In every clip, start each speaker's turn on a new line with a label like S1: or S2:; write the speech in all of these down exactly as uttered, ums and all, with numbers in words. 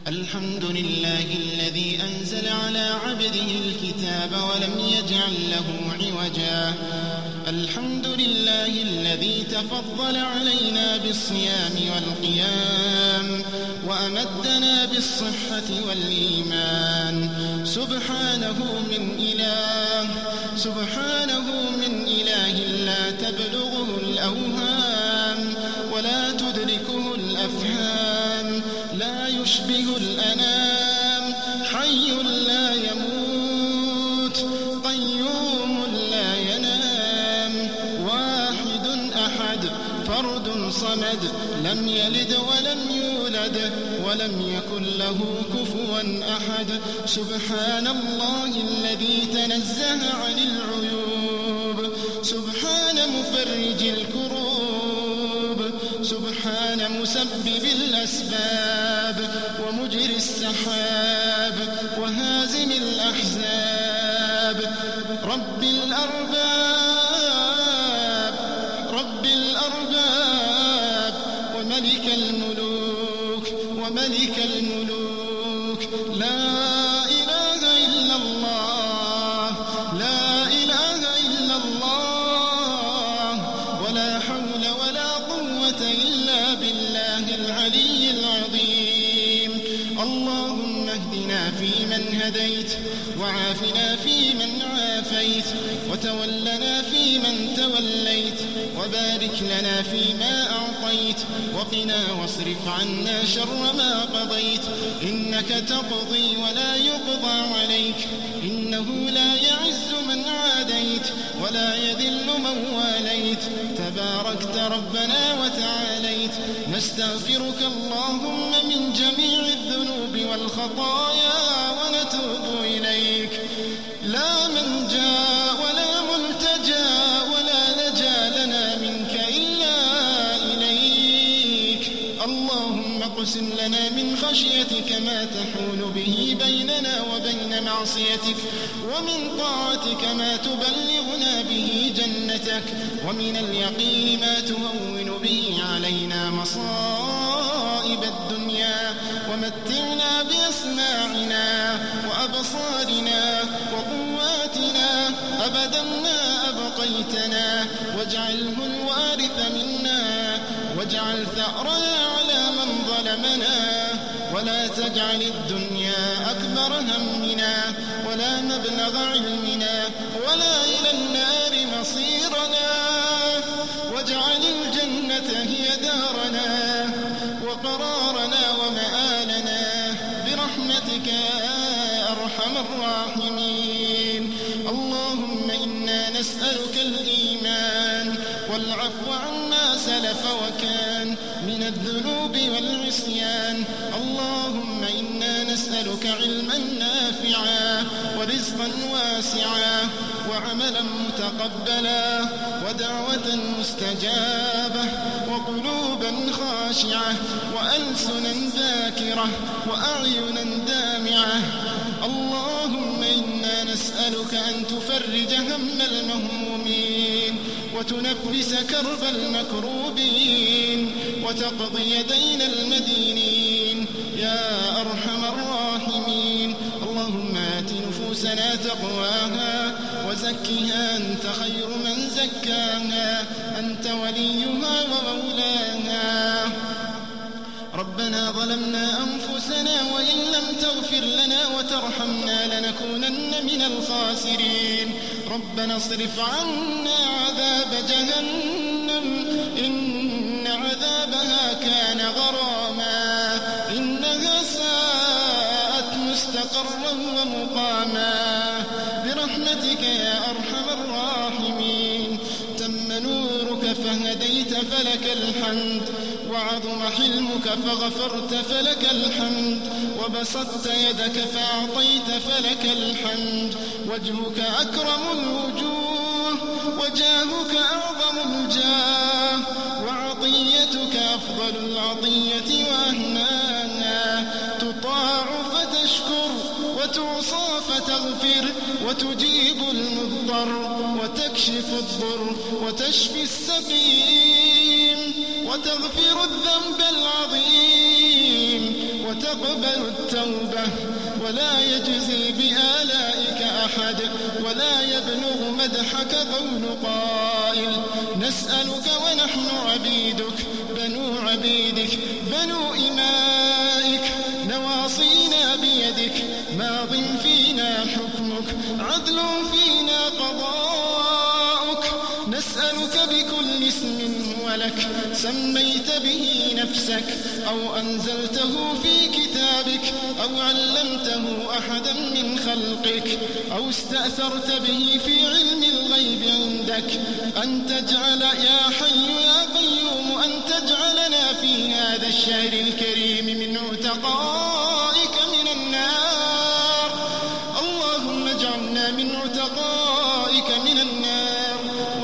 S1: الحمد لله الذي أنزل على عبده الكتاب ولم يجعل له عوجا. الحمد لله الذي تفضل علينا بالصيام والقيام وأمدنا بالصحة والإيمان. سبحانه من إله سبحانه من إله لا تبلغه الأوهام ولا تدركه الأفهام. لا يشبه الأنام، حي لا يموت، قيوم لا ينام، واحد أحد فرد صمد، لم يلد ولم يولد ولم يكن له كفوا أحد. سبحان الله الذي تنزه عن العيوب، سبحان مفرج الكروب، سبحان مسبب الأسباب ومجري السحاب وهازم الأحزاب. رب الأرباب رب الأرباب وملك الملوك وملك الملوك. لا إله إلا الله لا إله إلا الله ولا حول ولا قوة إلا بالله العلي العظيم. اللهم اهدنا فيمن هديت وعافنا فيمن عافيت وتولنا فيمن توليت وبارك لنا فيما أعطيت وقنا واصرف عنا شر ما قضيت. إنك تقضي ولا يقضى عليك، إنه لا يعز من عاديت ولا يذل من واليت. تباركت ربنا وتعاليت. نستغفرك اللهم من جميع الذنوب والخطايا ونتوب إليك. لا منجا ولا ملتجا ولا لجا لنا منك إلا إليك. اللهم اقسم لنا من خشيتك ما تحول به بيننا وبين معصيتك، ومن طاعتك ما تبلغنا به جنتك، ومن اليقين ما تهون به علينا مصائب الدنيا. ومتعنا بأسماعنا وأبصارنا وقواتنا أبدا ما أبقيتنا، واجعله الوارث منا، واجعل ثأرنا على من ظلمنا، ولا تجعل الدنيا أكبر همنا ولا مبلغ علمنا ولا إلى النار مصيرنا. واجعل الجنة هي دارنا وقرارنا ومآلنا برحمتك يا أرحم الراحمين. اللهم إنا نسألك الإيمان والعفو عما سلف وكان من الذنوب والعصيان. اللهم إنا نسألك علما نافعا ورزقا واسعا وعملا متقبلا ودعوة مستجابة وقلوبا خاشعة وألسنا ذاكرة وأعينا دامعة. اللهم إنا نسألك أن تفرج هم المهمومين وتنفس كرب المكروبين وتقضي دين المدينين يا أرحم الراحمين. اللهم آت نفوسنا تقواها وزكها أنت خير من زكاها، أنت وليها ومولاها. ربنا ظلمنا أنفسنا وإن لم تغفر لنا وترحمنا لنكونن من الخاسرين. ربنا اصرف عنا عذاب جهنم إن عذابها كان غراما، إنها ساءت مستقرا ومقاما. برحمتك يا أرحم الراحمين. تم نورك فهديت فلك الحمد، وعظم حلمك فغفرت فلك الحمد، وبسطت يدك فأعطيت فلك الحمد. وجهك أكرم الوجوه وجاهك أعظم الجاه، وعطيتك أفضل العطية وأهناها. تطاع فتشكر وتعصى فتغفر وتجيب المضطر وتكشف الضر وتشفي السقيم وتغفر الذنب العظيم وت تقبل التوبة ولا يجزي بآلائك أحد ولا يبلغ مدحك قول قائل نسألك ونحن عبيدك بنو عبيدك بنو إمائك نواصينا بيدك ماض فينا حكمك عدل فينا قضاؤك نسألك بكل اسم ولك سميت به نفسك أو أنزلته في كتابك أو علمته أحدا من خلقك أو استأثرت به في علم الغيب عندك أن تجعل يا حي يا قيوم أن تجعلنا في هذا الشهر الكريم من عتقائك من النار. اللهم اجعلنا من عتقائك من النار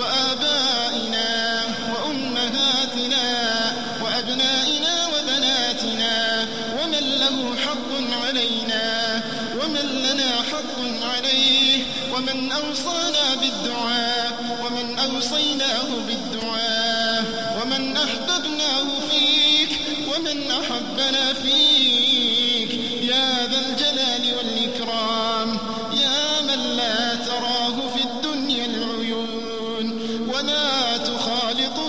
S1: وآبائنا وأمهاتنا وأبنائنا وبناتنا ومن له حق علينا ومن لنا حق عليه ومن أوصانا بالدعاء ومن أوصيناه بالدعاء ومن أحببناه فيك ومن أحبنا فيك يا ذا الجلال والإكرام يا من لا تراه في الدنيا العيون ولا تخالطه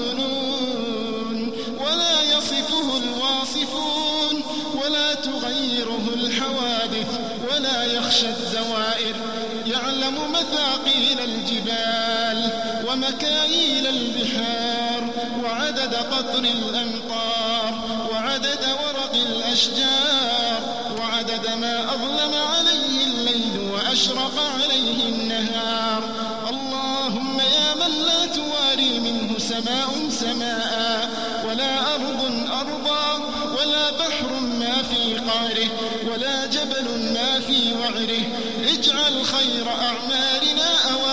S1: الظنون ولا يصفه الواصفون ولا تغيره الحوادث ولا يخشى الدوائر يعلم مثاقيل الجبال ومكاييل البحار وعدد قطر الأمطار وعدد ورق الأشجار وعدد ما أظلم عليه الليل وأشرق عليه النهار. اللهم يا من لا تواري منه سماء سماء ولا أرض أرضا ولا بحر ما في قعره ولا جبل ما في وعره اجعل خير أعمالنا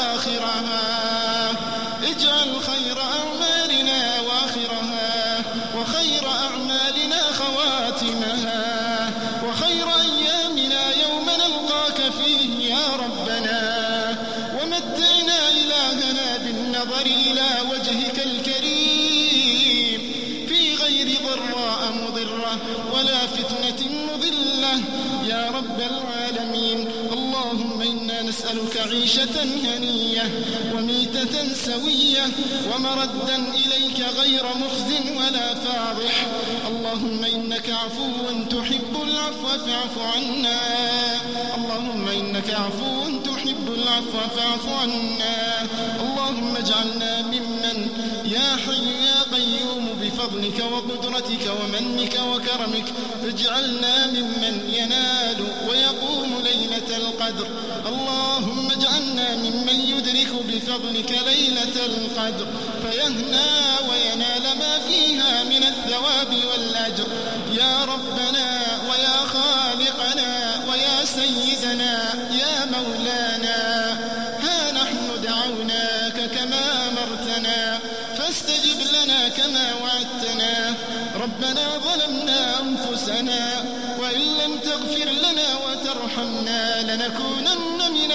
S1: أواخرها اجعل خير أعمالنا أواخرها وخير أعمالنا خواتمها وخير أيامنا يوم نلقاك فيه يا ربنا ومتعنا إلهنا بالنظر إلى وجهك الكريم في غير ضراء مضرة ولا فتنة مضلة يا رب العالمين. اللهم إنا نسألك عيشة هنية وميتة سوية ومردا إليك غير مخز ولا فاضح. اللهم إنك عفو تحب العفو فاعف عنا اللهم إنك عفو تحب العفو فاعف عنا. اللهم اجعلنا ممن يا حي يا قيوم بفضلك وقدرتك ومنك وكرمك اجعلنا ممن ينال ويقوم ليلة القدر. اللهم اجعلنا ممن يدرك بفضلك ليلة القدر فيهنى وينال ما فيها من الثواب والأجر يا ربنا ويا خالقنا ويا سيدنا يا مولانا. ها نحن دعوناك كما أمرتنا فاستجب لنا كما وعدتنا. ربنا ظلمنا أنفسنا وإن لم تغفر لنا وترحمنا لنكونن من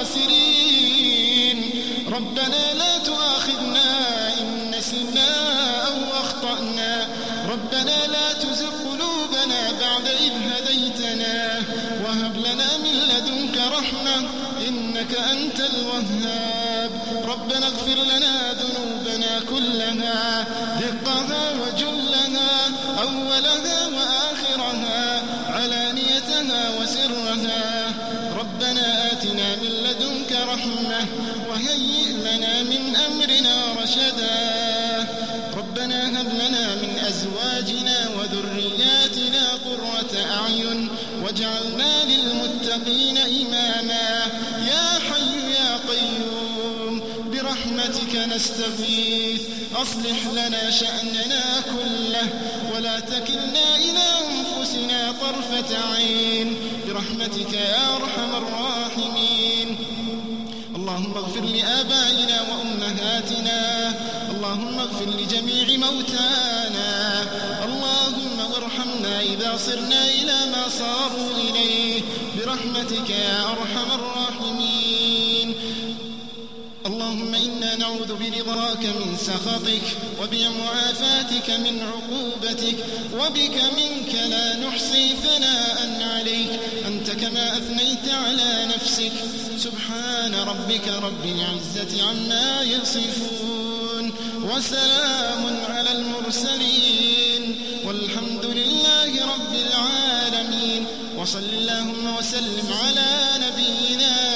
S1: الخاسرين. ربنا لا تؤاخذنا إن نسينا أو أخطأنا. ربنا لا تزغ قلوبنا بعد إذ هديتنا وهب لنا من لدنك رحمة إنك أنت الوهاب. ربنا اغفر لنا ذنوبنا كلها دقها وجلها أولها وآخرها علانيتها وسرها. ربنا آتنا من لدنك رحمة وهيئ لنا من أمرنا رشدا. ربنا هب لنا من أزواجنا وذرياتنا قرة أعين واجعلنا للمتقين إماما. يا حي يا قيوم برحمتك نستغيث أصلح لنا شأننا كله ولا تكلنا إلى أنفسنا طرفة عين برحمتك يا أرحم الراحمين. اللهم اغفر لآبائنا وأمهاتنا. اللهم اغفر لجميع موتانا. اللهم وارحمنا إذا صرنا إلى ما صاروا إليه برحمتك يا أرحم الراحمين. اللهم إنا نعوذ برضاك من سخطك وبمعافاتك من عقوبتك وبك منك لا نحصي ثناء عليك أنت كما أثنيت على نفسك سبحان ربك رب العزة عما يصفون وسلام على المرسلين والحمد لله رب العالمين وصل اللهم وسلم على نبينا